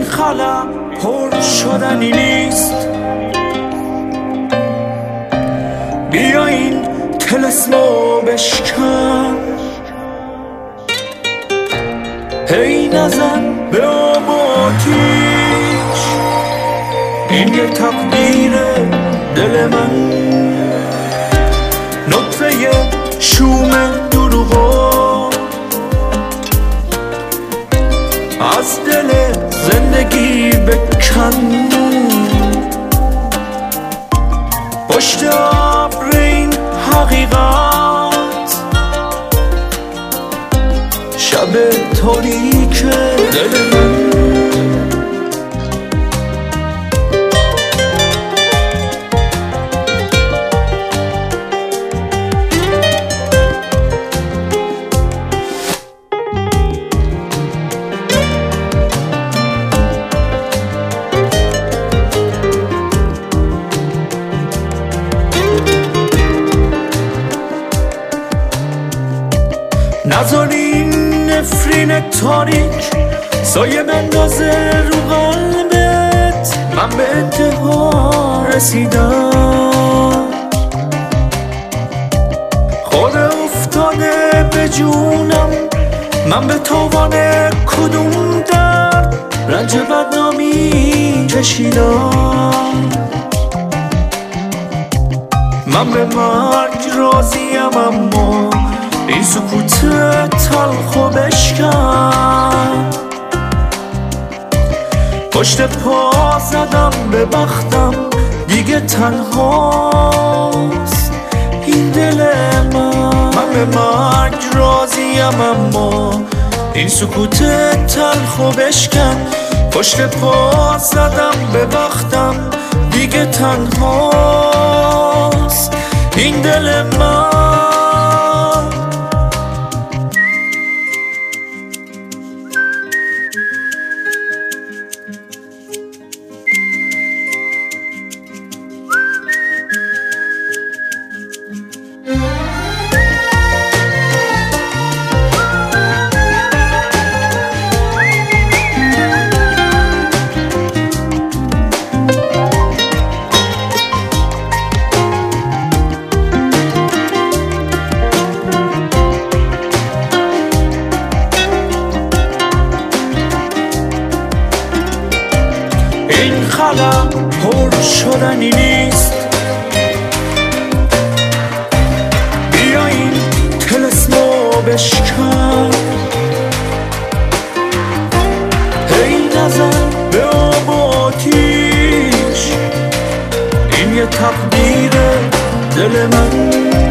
خلا پر شدنی نیست. بیا این طلسمو بشکن، هی نزن به آب و آتیش. این یه تقدیره دل من، نطفه شوم دروغا از دل زندگی بکن. پشت ابر این حقیقت، شب تاریک دل من. نذار این نفرین تاریک سایه بندازه رو قلبت. من به انتها رسیدم، خود افتاده به جونم. من به تاوان کدوم درد رنج بدنامی کشیدم. من به مرگ راضیم، اما این سکوت تلخو بشکن. پشت پا زدم به بختم، دیگه تنهاست این دل من. من به مرگ راضیم، اما این سکوت تلخو بشکن. پشت پا زدم به بختم، دیگه تنهاست این دل من. این خلا پر شدنی نیست. بیا این طلسمو بشکن، هی نزن به آب و آتیش. این یه تقدیر دل من.